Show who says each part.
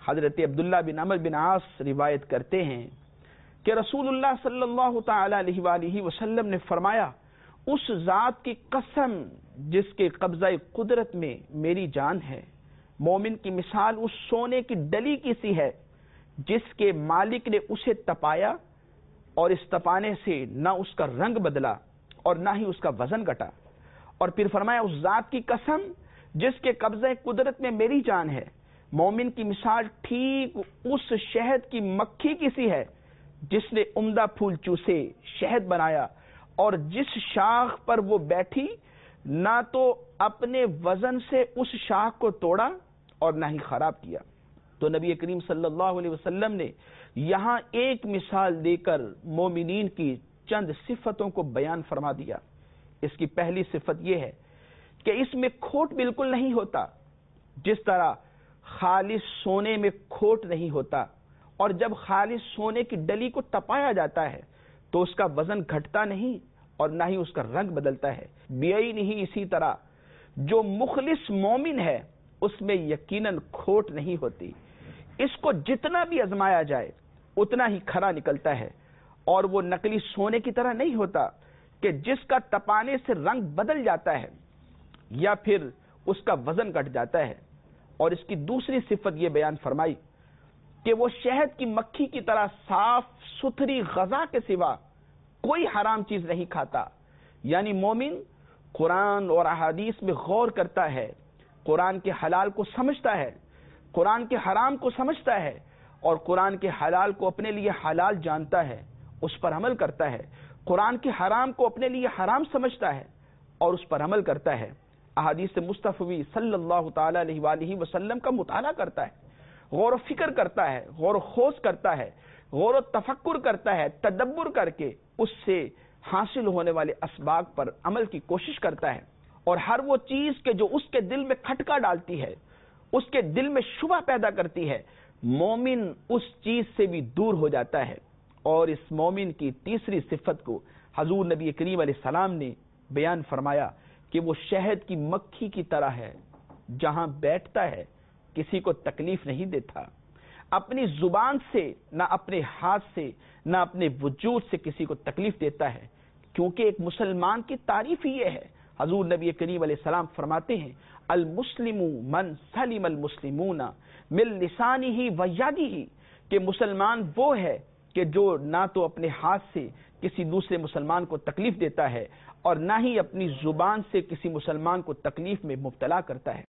Speaker 1: حضرت عبداللہ بن عمرو بن عاص روایت کرتے ہیں کہ رسول اللہ صلی اللہ تعالی علیہ وآلہ وسلم نے فرمایا، اس ذات کی قسم جس کے قبضہ قدرت میں میری جان ہے، مومن کی مثال اس سونے کی ڈلی کی سی ہے جس کے مالک نے اسے تپایا اور اس تپانے سے نہ اس کا رنگ بدلا اور نہ ہی اس کا وزن گھٹا۔ اور پھر فرمایا، اس ذات کی قسم جس کے قبضہ قدرت میں میری جان ہے، مومن کی مثال ٹھیک اس شہد کی مکھی کی سی ہے جس نے عمدہ پھول چوسے شہد بنایا، اور جس شاخ پر وہ بیٹھی نہ تو اپنے وزن سے اس شاخ کو توڑا اور نہ ہی خراب کیا۔ تو نبی کریم صلی اللہ علیہ وسلم نے یہاں ایک مثال دے کر مومنین کی چند صفتوں کو بیان فرما دیا۔ اس کی پہلی صفت یہ ہے کہ اس میں کھوٹ بالکل نہیں ہوتا، جس طرح خالص سونے میں کھوٹ نہیں ہوتا، اور جب خالص سونے کی ڈلی کو تپایا جاتا ہے تو اس کا وزن گھٹتا نہیں اور نہ ہی اس کا رنگ بدلتا ہے۔ بیائی نہیں، اسی طرح جو مخلص مومن ہے اس میں یقیناً کھوٹ نہیں ہوتی، اس کو جتنا بھی آزمایا جائے اتنا ہی کھرا نکلتا ہے، اور وہ نقلی سونے کی طرح نہیں ہوتا کہ جس کا تپانے سے رنگ بدل جاتا ہے یا پھر اس کا وزن گھٹ جاتا ہے۔ اور اس کی دوسری صفت یہ بیان فرمائی کہ وہ شہد کی مکھی کی طرح صاف ستھری غذا کے سوا کوئی حرام چیز نہیں کھاتا، یعنی مومن قرآن اور احادیث میں غور کرتا ہے، قرآن کے حلال کو سمجھتا ہے، قرآن کے حرام کو سمجھتا ہے، اور قرآن کے حلال کو اپنے لیے حلال جانتا ہے، اس پر عمل کرتا ہے، قرآن کے حرام کو اپنے لیے حرام سمجھتا ہے اور اس پر عمل کرتا ہے، احادیث مصطفی صلی اللہ تعالی علیہ وآلہ وسلم کا مطالعہ کرتا ہے، غور و فکر کرتا ہے، غور و خوض کرتا ہے، غور و تفکر کرتا ہے، تدبر کر کے اس سے حاصل ہونے والے اسباق پر عمل کی کوشش کرتا ہے، اور ہر وہ چیز کہ جو اس کے دل میں کھٹکا ڈالتی ہے، اس کے دل میں شبہ پیدا کرتی ہے، مومن اس چیز سے بھی دور ہو جاتا ہے۔ اور اس مومن کی تیسری صفت کو حضور نبی کریم علیہ السلام نے بیان فرمایا کہ وہ شہد کی مکھی کی طرح ہے، جہاں بیٹھتا ہے کسی کو تکلیف نہیں دیتا، اپنی زبان سے نہ اپنے ہاتھ سے نہ اپنے وجود سے کسی کو تکلیف دیتا ہے، کیونکہ ایک مسلمان کی تعریف ہی یہ ہے۔ حضور نبی کریم علیہ السلام فرماتے ہیں، المسلم من سلم المسلمون من لسانہ و یدہ، کہ مسلمان وہ ہے کہ جو نہ تو اپنے ہاتھ سے کسی دوسرے مسلمان کو تکلیف دیتا ہے اور نہ ہی اپنی زبان سے کسی مسلمان کو تکلیف میں مبتلا کرتا ہے۔